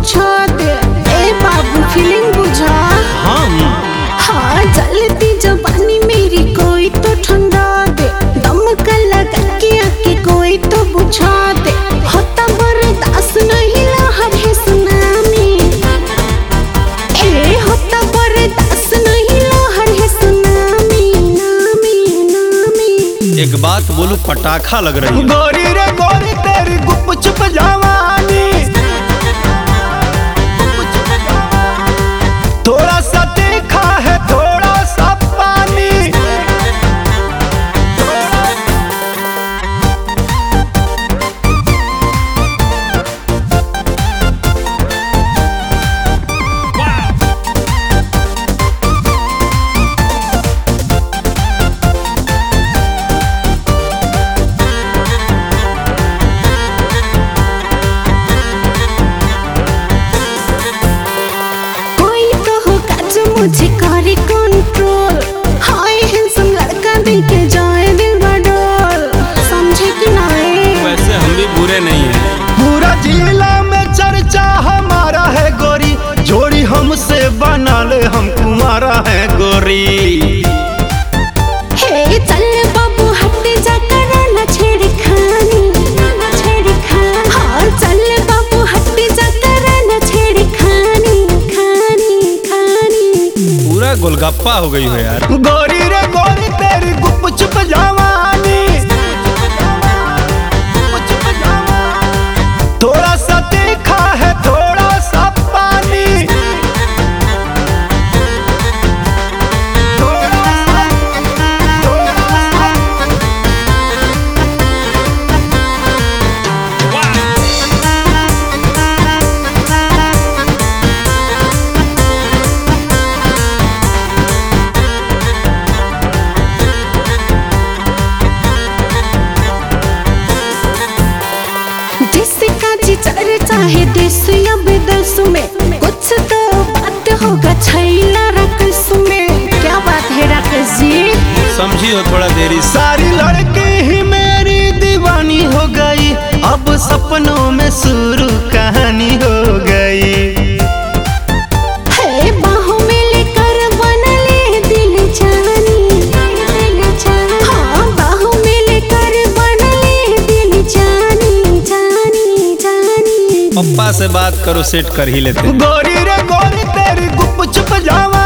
पूछा दे। ए बाबू फीलिंग बुझा। हाँ जलती जवानी मेरी कोई तो ठंडा दे। दम का लगा के आके कोई तो बुझा दे। होता बर्दाश्त नहीं लहर है सुनामी। ए होता बर्दाश्त नहीं लहर है सुनामी। नामी नामी एक बात बोलू, पटाखा लग रही है। गोरी रे गोरी तेरी गुपचुप जवानी, थोड़ा सा देखा है थोड़ा सा पानी। मुझे करे कंट्रोल। हाय हैंडसम लड़का देख के जाए दिल बडोल। समझे कि नहीं? वैसे हम भी बुरे नहीं हैं। पूरा जिला में चर्चा हमारा है गोरी, जोड़ी हमसे बना ले हम तुम्हारा है गोरी। हे चल बाबू हट जा कर ना छेड़खानी। हाँ चल बाबू हट जा कर ना छेड़खानी। पूरा गोलगप्पा हो गई हो यार। गोरी रे गोरी तेरी गुपचुप जवानी, थोड़ा सा देखा है थोड़ा सा पानी। चाहे देश या विदेश में कुछ तो बात होगा छैला राकेश में। क्या बात है राकेश जी? समझी हो थोड़ा देरी। सारी लड़की ही मेरी दीवानी हो गई, अब सपनों में शुरू कहानी हो गई। है बाहों में लेकर बना ले दिल जानी। हाँ बाहों में लेकर बना ले दिल जानी जानी जानी। पप्पा से बात करो, सेट कर ही लेते हैं। गोरी रे गोरी तेरी गुपचुप जवानी।